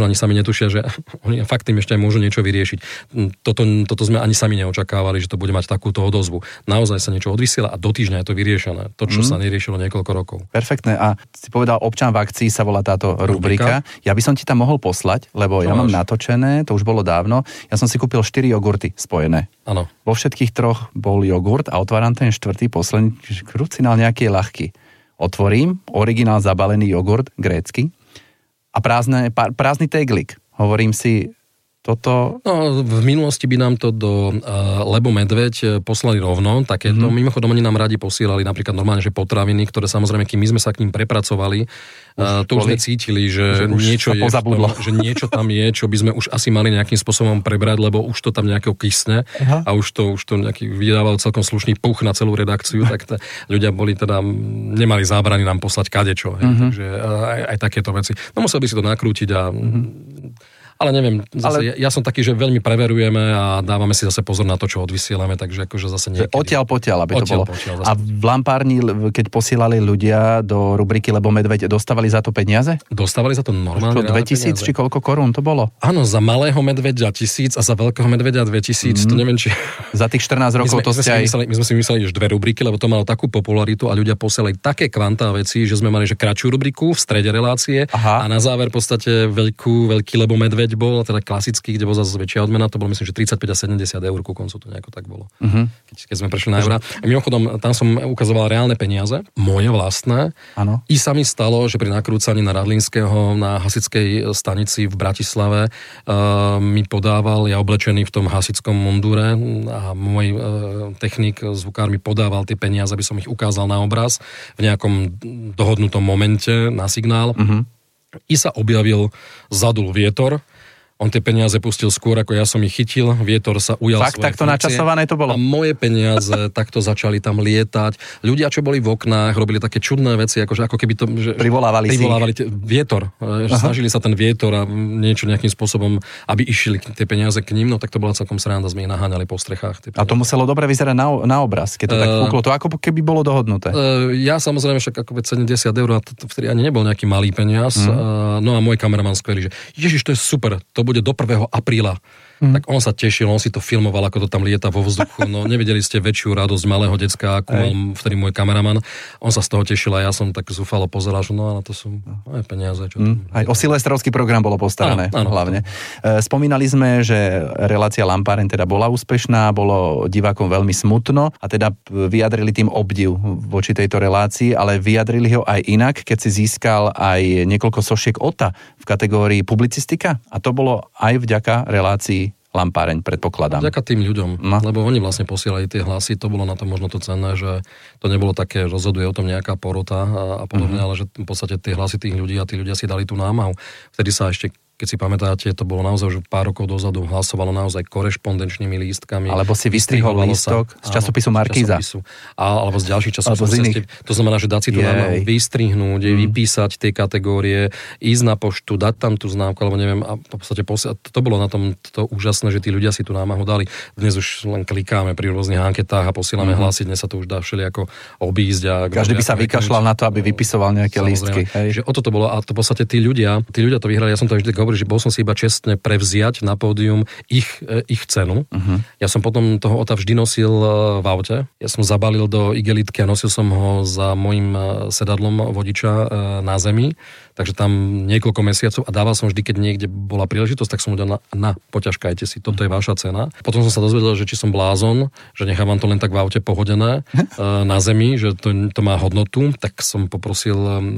možno ani sami netušia, že oni fakt tým ešte aj môžu niečo vyriešiť. Toto, toto sme ani sami neočakávali, že to bude mať takúto odozvu. Naozaj sa niečo odvysiela a do týždňa je to vyriešené. To, čo mm. sa neriešilo niekoľko rokov. Perfektné. A si povedal, Občan v akcii sa volá táto rubrika. rubrika. Ja by som ti tam mohol poslať, lebo čo ja máš? Mám natočené, to už bolo dávno. Ja som si kúpil štyri jogurty spojené. Áno. Vo všetkých troch bol jogurt a otváram ten štvrtý, posledný, krucinál nejaký je ľahký. Otvorím, originál zabalený jogurt, grécky, a prázdne, prázdny teglik. Hovorím si, toto... No, v minulosti by nám to do uh, Lebo Medveď poslali rovno, takéto. Mm-hmm. Mimochodom, oni nám radi posielali napríklad normálne, že potraviny, ktoré samozrejme, kým my sme sa k ním prepracovali, uh, to už sme cítili, že, že niečo je tom, že niečo tam je, čo by sme už asi mali nejakým spôsobom prebrať, lebo už to tam nejakého kysne. Aha. A už to, už to nejaký vydával celkom slušný puch na celú redakciu, tak t- ľudia boli teda, nemali zábrany nám poslať kadečo. Mm-hmm. Takže aj, aj takéto veci. No musel by si to nakrútiť a... Mm-hmm. Ale neviem, zase ale... ja som taký, že veľmi preverujeme a dávame si zase pozor na to, čo odvysielame, takže akože zase niekedy... Odtiaľ potiaľ, aby odtiaľ, to bolo. Potiaľ, a v Lampárni, keď posielali ľudia do rubriky Lebo Medveď, dostávali za to peniaze? Dostávali za to normálne dvetisíc či koľko korún to bolo? Áno, za malého medveďa tisíc a za veľkého medveďa dvetisíc, mm. to neviem, či... Za tých štrnásť rokov my sme, to ste aj... Mysleli, my sme si mysleli, že dve rubriky, lebo to malo takú popularitu a ľudia posielali také kvantá veci, že sme mali že kratšiu rubriku v strede relácie. Aha. A na záver v podstate veľkú, veľký Lebo Medveď bol, teda kde bol zase väčšia odmena, to bolo myslím, že tridsaťpäť a sedemdesiat eur ku koncu, to nejako tak bolo. Uh-huh. Keď, keď sme prešli na eurá. A mimochodom, tam som ukazoval reálne peniaze, moje vlastné. Áno. I sa mi stalo, že pri nakrúcaní na Radlinského, na hasičskej stanici v Bratislave uh, mi podával, ja oblečený v tom hasickom mundúre a môj uh, technik, zvukár mi podával tie peniaze, aby som ich ukázal na obraz v nejakom dohodnutom momente na signál. Uh-huh. I sa objavil, zadul vietor. On tie peniaze pustil skôr, ako ja som ich chytil, vietor sa ujal Fakt, svoje takto načasované to bolo? A moje peniaze takto začali tam lietať. Ľudia, čo boli v oknách, robili také čudné veci, akože ako keby to... Že, privolávali, privolávali si ich. Vietor. Že snažili sa ten vietor a niečo nejakým spôsobom, aby išli tie peniaze k ním, no tak to bola celkom sranda, sme ich naháňali po strechách. A to muselo dobre vyzerať na, na obraz, keď to uh, tak fúklo. To ako keby bolo dohodnuté. Uh, ja samozrejme však ako sedemdesiat eur, a to, to vtedy ani nebol nejaký malý peniaz. Mm. Uh, no a môj kameraman skvelý, že Ježiš, to je super, to bude do prvého apríla. Mm. Tak on sa tešil, on si to filmoval, ako to tam lieta vo vzduchu. No nevedeli ste väčšiu radosť malého decka, ako mal vtedy môj kameraman. On sa z toho tešil a ja som tak zúfalo pozeral, že no ale to sú aj peniaze. Čo mm. Aj o silvestrovský program bolo postarané, áno, áno, hlavne. Áno. Spomínali sme, že relácia Lampáreň teda bola úspešná, bolo divákom veľmi smutno a teda vyjadrili tým obdiv voči tejto relácii, ale vyjadrili ho aj inak, keď si získal aj niekoľko sošiek Ota v kategórii publicistika a to bolo aj vďaka relácii Lampáreň, predpokladám. Vďaka tým ľuďom, no. Lebo oni vlastne posielali tie hlasy, to bolo na to možno to cenné, že to nebolo také, rozhoduje o tom nejaká porota a, a podobne, mm-hmm. ale že v podstate tie hlasy tých ľudí a tí ľudia si dali tú námahu. Vtedy sa ešte, keď si pamätáte, to bolo naozaj, že pár rokov dozadu hlasovalo naozaj korešpondenčnými lístkami. Alebo si vystrihol lístok z časopisu Markíza. Časopisu, a, alebo z ďalších časopisov. To znamená, že dať si tú námahu, vystrihnúť, mm. vypísať tie kategórie, ísť na poštu, dať tam tú známku, alebo neviem, a v podstate posi- to bolo na tom to úžasné, že tí ľudia si tú námahu dali. Dnes už len klikáme pri rôznych anketách a posielame mm. hlasy, dnes sa to už dá všelijako obísť. A každý by sa vykašľal na to, aby vypisoval nejaké lístky. Že o toto bolo a to v podstate tí ľudia, tí ľudia to vyhrali, ja som to vždy hovoril, že bol som si iba čestne prevziať na pódium ich, ich cenu. Uh-huh. Ja som potom toho Ota vždy nosil v aute. Ja som zabalil do igelitky a nosil som ho za mojím sedadlom vodiča na zemi. Takže tam niekoľko mesiacov a dával som vždy, keď niekde bola príležitosť, tak som ho dal na, na poťažkajte si, toto je vaša cena. Potom som sa dozvedel, že či som blázon, že nechávam to len tak v aute pohodené na zemi, že to, to má hodnotu, tak som poprosil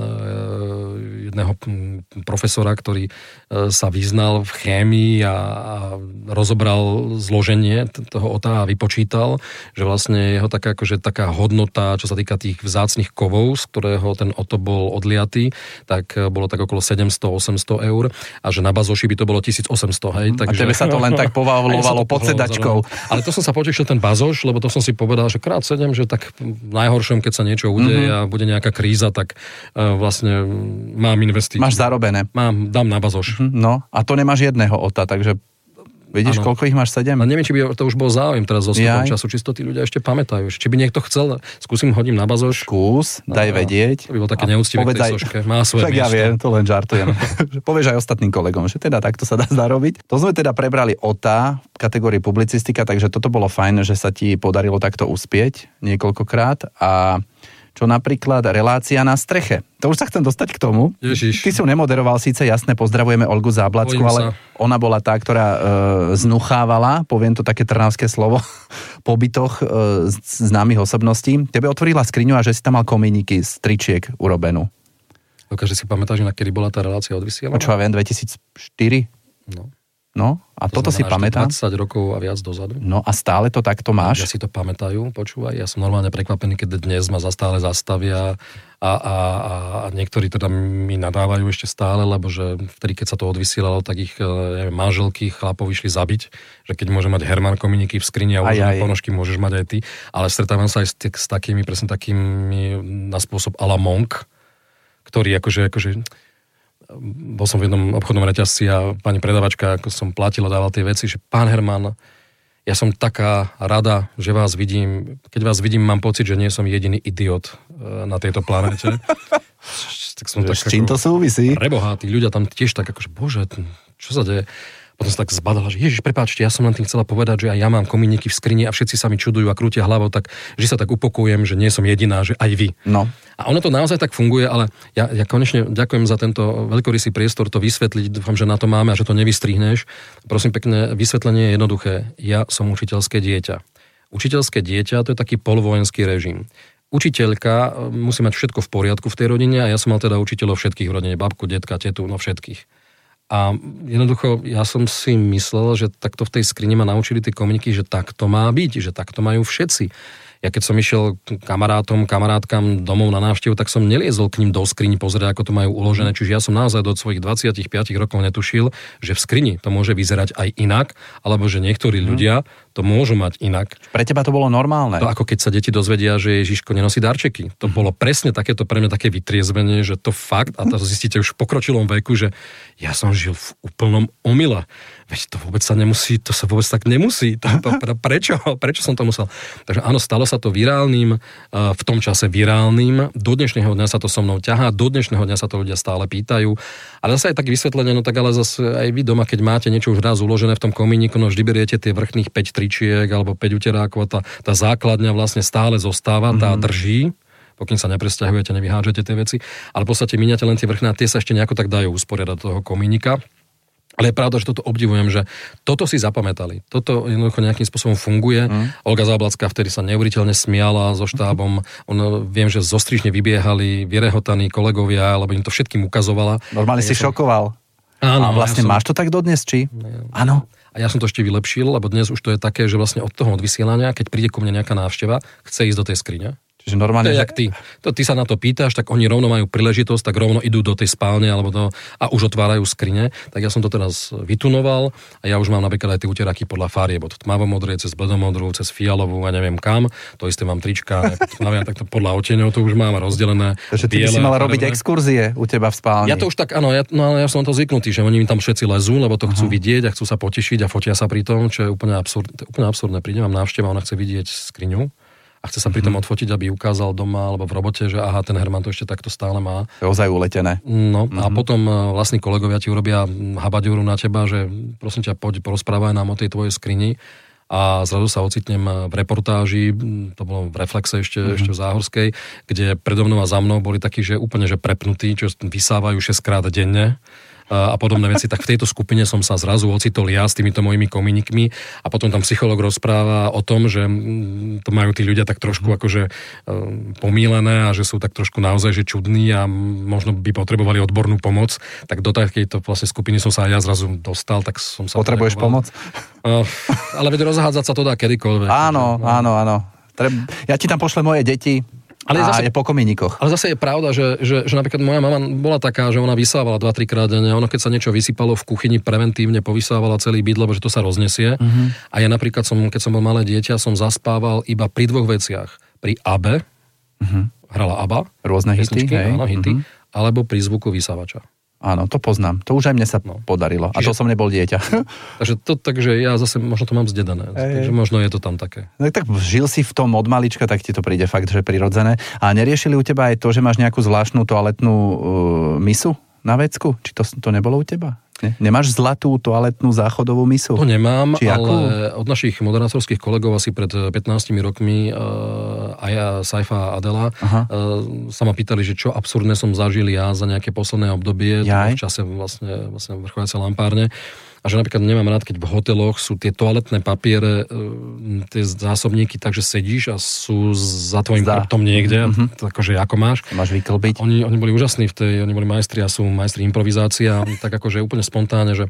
jedného profesora, ktorý sa vyznal v chémii a, a rozobral zloženie toho Ota a vypočítal, že vlastne jeho taká, akože, taká hodnota, čo sa týka tých vzácnych kovov, z ktorého ten Oto bol odliatý, tak bolo tak okolo sedemsto až osemsto eur a že na bazoši by to bolo tisíc osemsto, hej. Takže... A tebe sa to len tak povávlovalo pod sedačkou. Ale to som sa potešil ten bazoš, lebo to som si povedal, že krát sedem, že tak v najhoršom, keď sa niečo udeje mm-hmm. a bude nejaká kríza, tak uh, vlastne mám investíciu. Máš zarobené. Mám, dám na bazoš. Mm-hmm. No, a to nemáš jedného Ota, takže Vidíš, ano. Koľko ich máš? sedem? A neviem, či by to už bol záujem teraz zo stopom času, či to tí ľudia ešte pamätajú. Či by niekto chcel, skúsim, hodím na bazoš. Skús, daj a, vedieť. To by bol také neúctivé k tej soške. Má svoje však miesto. Ja viem, to len žartujem. Povieš aj ostatným kolegom, že teda takto sa dá zarobiť. To sme teda prebrali ó té á v kategórii publicistika, takže toto bolo fajn, že sa ti podarilo takto uspieť niekoľkokrát. A čo napríklad relácia na streche. To už sa chcem dostať k tomu. Ježiš. Ty si ju nemoderoval, síce jasné, pozdravujeme Olgu Záblacku, ale ona bola tá, ktorá e, znuchávala, poviem to také trnavské slovo, po bytoch e, známych osobností. Tebe otvorila skriňu a že si tam mal komíniky z tričiek urobenú. Dokáže si pamätáš, na kedy bola tá relácia odvysielaná? Čo ja viem, dvetisícštyri? No. No, a to toto si pamätám. dvadsať rokov a viac dozadu. No a stále to takto máš? Ja si to pamätajú, počúvaj. Ja som normálne prekvapený, keď dnes ma zastále zastavia a, a, a niektorí teda mi nadávajú ešte stále, lebo že vtedy, keď sa to odvysielalo, tak ich neviem, manželky chlapov išli zabiť, že keď môže mať Herman komíniky v skrini a uložené ponožky, môžeš mať aj ty. Ale stretávam sa aj s, s takými, presne takými na spôsob a la Monk, ktorý akože, akože bol som v jednom obchodnom reťazci a pani predavačka, ako som platil a dával tie veci, že pán Herman, ja som taká rada, že vás vidím. Keď vás vidím, mám pocit, že nie som jediný idiot na tejto planete. Tak som tak, s čím to súvisí? Preboha, tí ľudia tam tiež tak akože, bože, čo sa deje? Potom sa tak zbadala, že ježiš, prepáčte, ja som len tým chcela povedať, že aj ja mám komíniky v skrini a všetci sa mi čudujú a krútia hlavou, tak že sa tak upokojujem, že nie som jediná, že aj vy. No. A ono to naozaj tak funguje, ale ja, ja konečne ďakujem za tento veľkorysý priestor to vysvetliť, dúfam, že na to máme a že to nevystrihneš. Prosím pekne, vysvetlenie je jednoduché. Ja som učiteľské dieťa. Učiteľské dieťa, to je taký polovojenský režim. Učiteľka musí mať všetko v poriadku v tej rodine a ja som mal teda učiteľov všetkých v rodine, babku, detka, tetu, no všetkých. A jednoducho, ja som si myslel, že takto v tej skrini ma naučili tie komuniky, že takto má byť, že takto majú všetci. Ja keď som išiel kamarátom, kamarátkam domov na návštevu, tak som neliezol k ním do skrini pozrieť, ako to majú uložené. Čiže ja som naozaj do svojich dvadsaťpäť rokov netušil, že v skrini to môže vyzerať aj inak, alebo že niektorí ľudia to môžu mať inak. Pre teba to bolo normálne. To ako keď sa deti dozvedia, že Ježiško nenosí darčeky. To bolo presne takéto pre mňa také vytriezvenie, že to fakt, a to zistíte už v pokročilom veku, že ja som žil v úplnom omyle. Veď to vôbec sa nemusí, to sa vôbec tak nemusí. To, to, prečo? Prečo som to musel? Takže áno, stalo sa to virálnym, v tom čase virálnym. Do dnešného dňa sa to so mnou ťahá, do dnešného dňa sa to ľudia stále pýtajú. Ale zase aj tak vysvetlenie, no tak ale zase aj vy doma, keď máte niečo už raz uložené v tom komíniku, no vždy beriete tie vrchných päť tričiek alebo päť uterákov, tá, tá základňa vlastne stále zostáva, tá mm-hmm. drží, pokým sa nepresťahujete, nevyhádžete tie veci, ale v podstate míňate len tie vrchné a tie sa ešte nejako tak dajú usporiadať do toho komínika. Ale je pravda, že toto obdivujem, že toto si zapamätali. Toto jednoducho nejakým spôsobom funguje. Mm. Olga Záblacká vtedy sa neuveriteľne smiala so štábom. On, viem, že zostrižne vybiehali vyrehotaní kolegovia, lebo im to všetkým ukazovala. Normálne si som... šokoval. Áno, a vlastne ja som... máš to tak dodnes, či? Áno. A ja som to ešte vylepšil, lebo dnes už to je také, že vlastne od toho odvysielania, keď príde ku mne nejaká návšteva, chce ísť do tej skrine. Čiže normálne, to je že... jak ty. To, ty sa na to pýtaš, tak oni rovno majú príležitosť, tak rovno idú do tej spálne alebo do, a už otvárajú skrine. Tak ja som to teraz vytunoval a ja už mám napríklad aj tie uteráky podľa farieb, od tmavomodrej cez bledomodrú, cez fialovú a neviem kam. To isté mám trička, neviem, tak to podľa oteňov to už mám rozdelené. Takže ty by si mal robiť exkurzie u teba v spálni. Ja to už tak, áno, ja, no ale ja som to zvyknutý, že oni mi tam všetci lezú, lebo to chcú uh-huh. vidieť a chcú sa potešiť a fotia sa pri tom, čo je úplne absurd, úplne absurdné. Príde mám návšteva, ona chce vidieť skriňu. A chce sa pri tom odfotiť, aby ukázal doma alebo v robote, že aha, ten Herman to ešte takto stále má. Je ozaj uletené. No mm-hmm. a potom vlastní kolegovia ti urobia habaďuru na teba, že prosím ťa, poď porozprávaj nám o tej tvojej skrini. A zrazu sa ocitnem v reportáži, to bolo v Reflexe ešte, mm-hmm. ešte v Záhorskej, kde predo mnou a za mnou boli takí, že úplne že prepnutí, čo vysávajú šesťkrát denne. A podobné veci, tak v tejto skupine som sa zrazu ocitol ja s týmito mojimi komínikmi a potom tam psychológ rozpráva o tom, že to majú tí ľudia tak trošku akože pomílené a že sú tak trošku naozaj že čudní a možno by potrebovali odbornú pomoc, tak do takejto vlastne skupiny som sa aj ja zrazu dostal, tak som sa... Potrebuješ pomoc? Uh, ale veď rozhádzať sa to dá kedykoľvek. Áno, no. áno, áno. Treb... Ja ti tam pošlem moje deti. Ale a zase, je po komínikoch. Ale zase je pravda, že, že, že napríklad moja mama bola taká, že ona vysávala dva tri krát denne. Ono keď sa niečo vysypalo v kuchyni, preventívne povysávala celý byt, lebo že to sa roznesie. Uh-huh. A ja napríklad, som, keď som bol malé dieťa, som zaspával iba pri dvoch veciach. Pri ABBE, uh-huh. hrala ABBA. Rôzne hity, hej. Áno, hity. Uh-huh. Alebo pri zvuku vysávača. áno, to poznám. To už aj mne sa no. podarilo. A Čiže... to som nebol dieťa. takže, to, takže ja zase možno to mám zdedané. Takže možno je to tam také. No, tak žil si v tom od malička, tak ti to príde fakt, že prirodzené. A neriešili u teba aj to, že máš nejakú zvláštnu toaletnú uh, misu na vecku? Či to, to nebolo u teba? Ne? Nemáš zlatú toaletnú záchodovú misu? To nemám, Či ale akú? Od našich moderátorských kolegov asi pred pätnástimi rokmi uh, Aja, Saifa a Adela uh, sa ma pýtali, že čo absurdné som zažil ja za nejaké posledné obdobie v čase vlastne, vlastne vrchovacej lampárne. A že napríklad nemám rád, keď v hoteloch sú tie toaletné papiere, tie zásobníky, takže sedíš a sú za tvojim chrbtom niekde, mm-hmm. akože ako máš. Máš vyklbiť. Oni, oni boli úžasní v tej, oni boli majstri a sú majstri improvizácia, tak akože úplne spontánne, že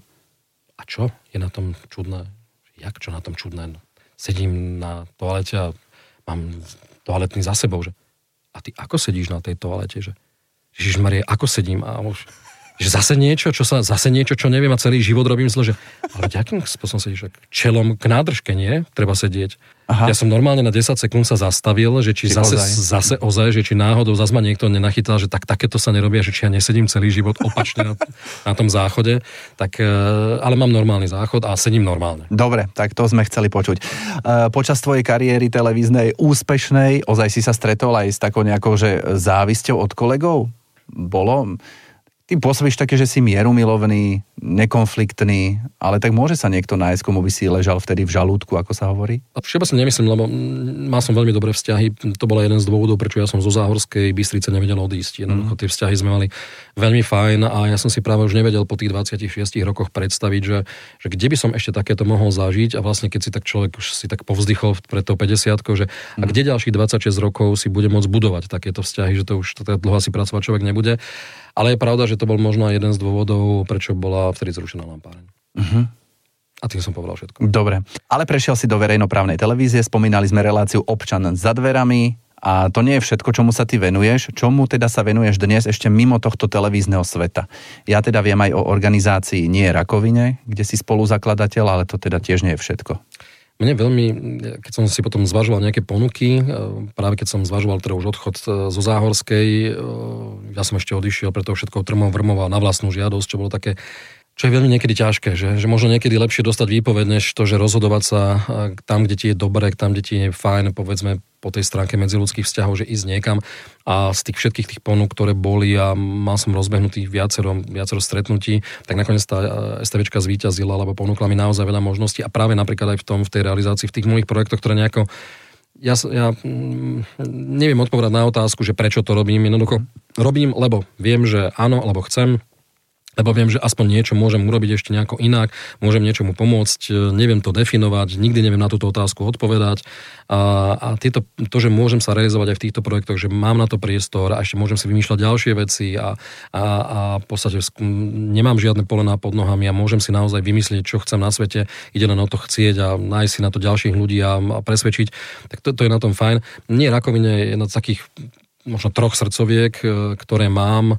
a čo je na tom čudné? Jak čo na tom čudné? Sedím na toalete a mám toaletný za sebou, že a ty ako sedíš na tej toalete, že Ježišmarie, ako sedím a už že zase niečo, čo sa, zase niečo, čo neviem a celý život robím zle, že ale akým spôsobom sedíš? Čelom k nádržke, nie? Treba sedieť. Aha. Ja som normálne na desať sekúnd sa zastavil, že či, či zase, ozaj. zase ozaj, že či náhodou zase ma niekto nenachytal, že tak takéto sa nerobia, že či ja nesedím celý život opačne na, na tom záchode, tak, ale mám normálny záchod a sedím normálne. Dobre, tak to sme chceli počuť. Počas tvojej kariéry televíznej úspešnej, ozaj si sa stretol aj s takou nejakou, že závisťou od kolegov? Bolo? Ty pôsobíš také, že si mierumilovný, nekonfliktný, ale tak môže sa niekto nájsť, komu by si ležal vtedy v žalúdku, ako sa hovorí? A všeobecne nemyslím, lebo mal som veľmi dobré vzťahy. To bol jeden z dôvodov, prečo ja som zo Záhorskej Bystrice nevedel odísť. Jednoducho tie vzťahy sme mali veľmi fajn a ja som si práve už nevedel po tých dvadsiatich šiestich rokoch predstaviť, že, že kde by som ešte takéto mohol zažiť a vlastne keď si tak človek už si tak povzdychol pred tou päťdesiatkou, že a kde ďalších dvadsaťšesť rokov si bude môcť budovať takéto vzťahy, že to už tak dlho asi pracovať človek nebude. Ale je pravda, že to bol možno aj jeden z dôvodov, prečo bola vtedy zrušená lampáreň. Uh-huh. A tým som povedal všetko. Dobre, ale prešiel si do verejnoprávnej televízie, spomínali sme reláciu Občan za dverami a to nie je všetko, čomu sa ty venuješ. Čomu teda sa venuješ dnes ešte mimo tohto televízneho sveta? Ja teda viem aj o organizácii Nie rakovine, kde si spoluzakladateľ, ale to teda tiež nie je všetko. Mne veľmi, keď som si potom zvažoval nejaké ponuky, práve keď som zvažoval teda už odchod zo Záhorskej, ja som ešte odišiel pre to všetko trmom vrmov a na vlastnú žiadosť, čo bolo také, čo je veľmi niekedy ťažké, že, že možno niekedy lepšie dostať výpoveď, než to, že rozhodovať sa tam, kde ti je dobre, tam, kde ti je fajn, povedzme po tej stránke medziľudských vzťahov, že ísť niekam a z tých všetkých tých ponúk, ktoré boli a mal som rozbehnutých viacero, viacero stretnutí, tak nakoniec tá STVčka zvíťazila, lebo ponúkla mi naozaj veľa možností a práve napríklad aj v tom, v tej realizácii, v tých mojich projektoch, ktoré nejako ja, ja neviem odpovedať na otázku, že prečo to robím, jednoducho robím, lebo viem, že áno, alebo chcem, lebo viem, že aspoň niečo môžem urobiť ešte nejako inak, môžem niečomu pomôcť, neviem to definovať, nikdy neviem na túto otázku odpovedať a, a tieto, to, že môžem sa realizovať aj v týchto projektoch, že mám na to priestor a ešte môžem si vymýšľať ďalšie veci a, a, a v podstate nemám žiadne polená pod nohami a môžem si naozaj vymyslieť, čo chcem na svete, ide len o to chcieť a nájsť si na to ďalších ľudí a, a presvedčiť, tak to, to je na tom fajn. Nie rakovine je jedna z takých možno troch srdcoviek, ktoré mám.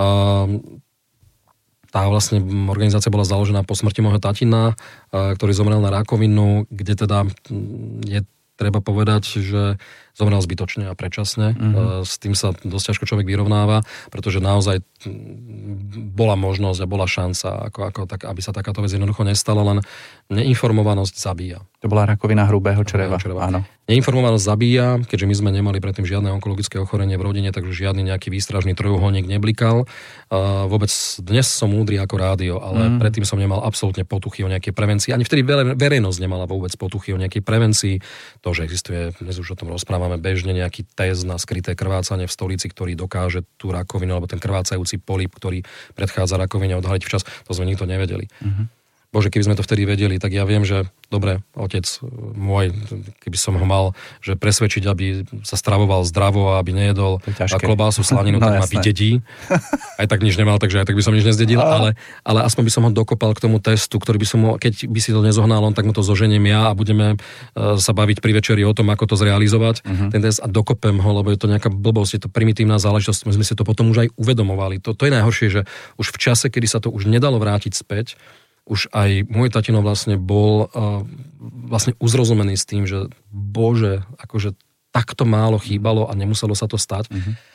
Tá vlastne organizácia bola založená po smrti môjho tatina, ktorý zomrel na rakovinu, kde teda je treba povedať, že zomrel zbytočne a predčasne. Mm-hmm. S tým sa dosť ťažko človek vyrovnáva, pretože naozaj bola možnosť a bola šanca, ako, ako, tak, aby sa takáto vec jednoducho nestala, len neinformovanosť zabíja. To bola rakovina hrubého čreva. čreva. Áno. Neinformovanosť zabíja, keďže my sme nemali predtým žiadne onkologické ochorenie v rodine, takže žiadny nejaký výstražný trojuholník neblikal. Uh, vôbec dnes som múdry ako rádio, ale mm. predtým som nemal absolútne potuchy o nejakej prevencii. Ani vtedy verejnosť nemala vôbec potuchy o nejakej prevencii. To, že existuje, dnes už o tom rozprávame bežne, nejaký test na skryté krvácanie v stolici, ktorý dokáže tú rakovinu alebo ten krvácajúci polip, ktorý predchádza rakovine, odhaliť včas, to sme nikto nevedeli. Mm-hmm. Bože, keby sme to vtedy vedeli, tak ja viem, že dobre, otec môj, keby som ho mal, že presvedčiť, aby sa stravoval zdravo a aby nejedol klobásu, slaninu, no, tak ma vydedí. Aj tak nič nemal, takže aj tak by som nič nezdedil, ale, ale aspoň by som ho dokopal k tomu testu, ktorý by som ho, keď by si to nezohnal, on tak mu to zoženiem ja a budeme uh, sa baviť pri večeri o tom, ako to zrealizovať. Uh-huh. Ten test a dokopem ho, lebo je to nejaká blbosť, je to primitívna záležitosť, my sme si to potom už aj uvedomovali. To, to je najhoršie, že už v čase, kedy sa to už nedalo vrátiť späť, už aj môj tatino vlastne bol uh, vlastne uzrozumený s tým, že bože, akože takto málo chýbalo a nemuselo sa to stať. Uh-huh.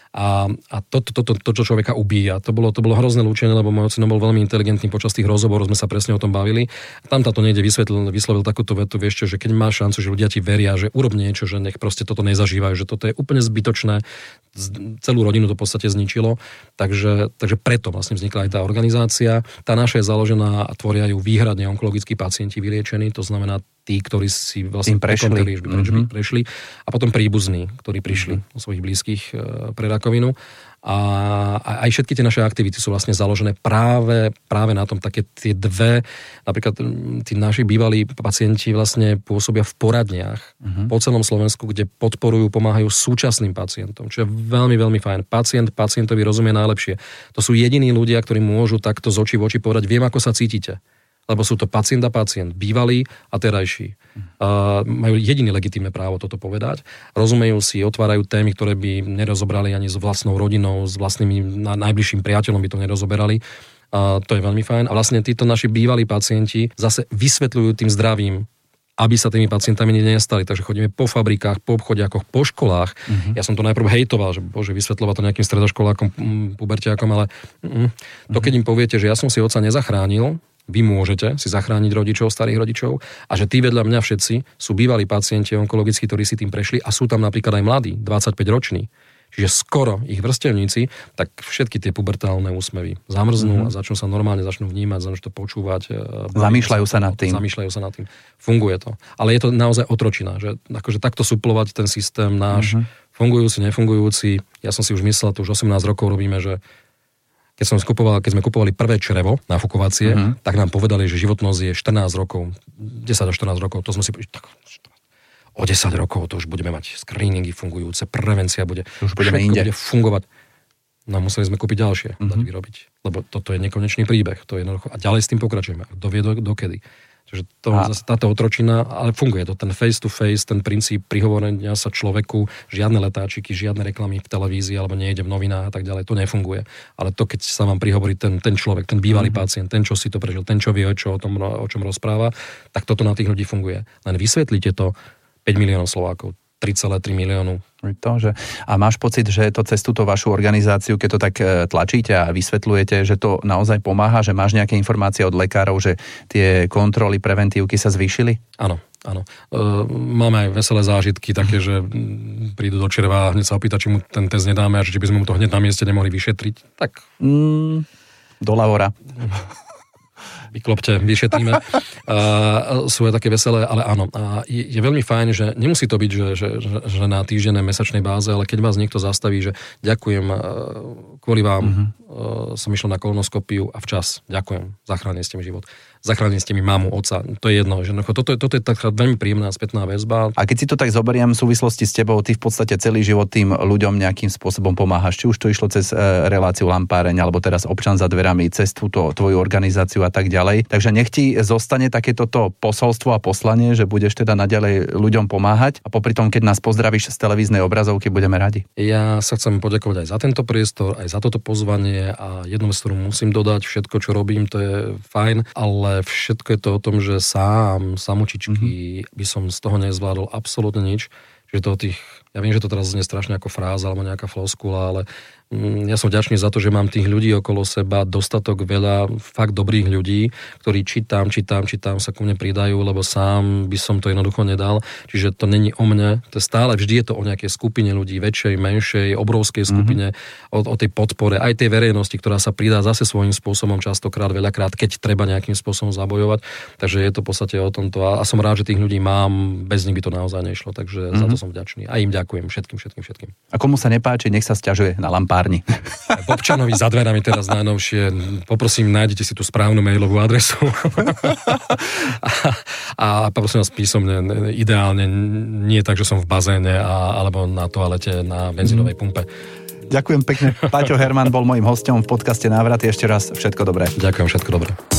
A, a to, to, to, to, čo človeka ubíja, to bolo, to bolo hrozné lúčenie, lebo môj ocino bol veľmi inteligentný, počas tých rozhovorov sme sa presne o tom bavili. Tam táto niekde vysvetlil, vyslovil takúto vetu, vieš čo, že keď máš šancu, že ľudia ti veria, že urob niečo, že nech proste toto nezažívajú, že toto je úplne zbytočné, celú rodinu to v podstate zničilo, takže, takže preto vlastne vznikla aj tá organizácia. Tá naša je založená a tvoria ju výhradne onkologickí pacienti vyliečení, to znamená tí, ktorí si vlastne prešli. Mm-hmm. prešli a potom príbuzní, ktorí prišli mm-hmm. o svojich blízkych pre rakovinu. A aj všetky tie naše aktivity sú vlastne založené práve, práve na tom, také tie dve, napríklad tí naši bývalí pacienti vlastne pôsobia v poradniach mm-hmm. po celom Slovensku, kde podporujú, pomáhajú súčasným pacientom, čo je veľmi, veľmi fajn. Pacient pacientovi rozumie najlepšie. To sú jediní ľudia, ktorí môžu takto z očí v oči povedať, viem, ako sa cítite. Lebo sú to pacient a pacient, bývalý a terajší. Uh, majú jediné legitímne právo toto povedať. Rozumejú si, otvárajú témy, ktoré by nerozobrali ani s vlastnou rodinou, s vlastnými najbližším priateľom by to nerozoberali. Uh, to je veľmi fajn. A vlastne títo naši bývalí pacienti zase vysvetľujú tým zdravím, aby sa tými pacientami nestali. Takže chodíme po fabrikách, po obchodiakoch, po školách. Uh-huh. Ja som to najprv hejtoval, že bože, vysvetľovať to nejakým stredoškolákom, pubertiakom, ale mm, to keď im poviete, že ja som si otca nezachránil, vy môžete si zachrániť rodičov, starých rodičov a že tí vedľa mňa všetci sú bývalí pacienti onkologickí, ktorí si tým prešli a sú tam napríklad aj mladí, dvadsaťpäť roční. Čiže skoro ich vrstevníci, tak všetky tie pubertálne úsmevy zamrznú mm-hmm. a začnú sa normálne, začnú vnímať, začnú to počúvať. Zamýšľajú sa nad tým. Zamýšľajú sa nad tým. Funguje to. Ale je to naozaj otročina, že akože takto suplovať ten systém náš, mm-hmm. fungujúci, nefungujúci. Ja som si už myslel, to už osemnásť rokov robíme, že Keď, som skupoval, keď sme kupovali prvé črevo nafukovacie, uh-huh. tak nám povedali, že životnosť je štrnásť rokov, desať až štrnásť rokov. To sme si povedali, tak o desať rokov to už budeme mať screeningy fungujúce, prevencia bude, už budeme inde. Bude fungovať. No museli sme kúpiť ďalšie, uh-huh. dať vyrobiť. Lebo toto je nekonečný príbeh. To je jednoducho, a ďalej s tým pokračujeme. Kto vie do, dokedy. Takže to a... zase táto otročina, ale funguje to, ten face to face, ten princíp prihovorenia sa človeku, žiadne letáčiky, žiadne reklamy v televízii alebo nejde v novinách a tak ďalej, to nefunguje. Ale to, keď sa vám prihovorí ten, ten človek, ten bývalý mm-hmm. pacient, ten, čo si to prežil, ten, čo vie, čo o tom, o čom rozpráva, tak toto na tých ľudí funguje. Len vysvetlite to päť miliónov Slovákov, tri celé tri miliónu. To, že, a máš pocit, že to cez túto vašu organizáciu, keď to tak tlačíte a vysvetľujete, že to naozaj pomáha, že máš nejaké informácie od lekárov, že tie kontroly, preventívky sa zvýšili? Áno, áno. E, máme aj veselé zážitky také, že prídu do červa a hneď sa opýta, či mu ten test nedáme a či by sme mu to hneď na mieste nemohli vyšetriť. Tak. Mm, do Lavora. Vyklopte, vyšetríme. Uh, sú aj také veselé, ale áno. Uh, je, je veľmi fajn, že nemusí to byť, že, že, že na týždennej mesačnej báze, ale keď vás niekto zastaví, že ďakujem, uh, kvôli vám uh-huh. uh, som išiel na kolonoskopiu a včas. Ďakujem, zachránili ste mi život. Zachránili ste mi mamu, otca. To je jedno. Že toto, toto je taká veľmi príjemná spätná väzba. A keď si to tak zoberiem v súvislosti s tebou, ty v podstate celý život tým ľuďom nejakým spôsobom pomáhaš. Či už to išlo cez reláciu Lampáreň, alebo teraz Občan za dverami, cez túto tvoju organizáciu a tak ďalej. Takže nech ti zostane takéto posolstvo a poslanie, že budeš teda naďalej ľuďom pomáhať a popri tom, keď nás pozdravíš z televíznej obrazovky, budeme radi. Ja sa chcem poďakovať aj za tento priestor, aj za toto pozvanie a jednu vec, ktorú musím dodať, všetko, čo robím, to je fajn, ale všetko je to o tom, že sám, samočičky, mm-hmm. by som z toho nezvládol absolútne nič. Že to tých, ja viem, že to teraz znie strašne ako fráza alebo nejaká floskula, ale ja som vďačný za to, že mám tých ľudí okolo seba, dostatok veľa fakt dobrých ľudí, ktorí čítam, čítam, čítam, sa ku mne pridajú, lebo sám by som to jednoducho nedal. Čiže to není o mne, to je stále, vždy je to o nejakej skupine ľudí, väčšej, menšej, obrovskej skupine, mm-hmm. o, o tej podpore, aj tej verejnosti, ktorá sa pridá zase svojím spôsobom, častokrát, veľakrát, keď treba nejakým spôsobom zabojovať. Takže je to v podstate o tomto a, a som rád, že tých ľudí mám, bez nich by to naozaj nešlo, takže mm-hmm. za to som vďačný. A im ďakujem všetkým, všetkým, všetkým. A komu sa nepáči, nech sa sťažuje na Lampárni. V Občanovi za dverami teraz najnovšie. Poprosím, nájdete si tú správnu mailovú adresu. a, a poprosím vás písomne, ideálne nie tak, že som v bazéne a, alebo na toalete na benzínovej pumpe. Ďakujem pekne. Paťo Herman bol mojím hosťom v podcaste Návraty. Ešte raz všetko dobré. Ďakujem, všetko dobré.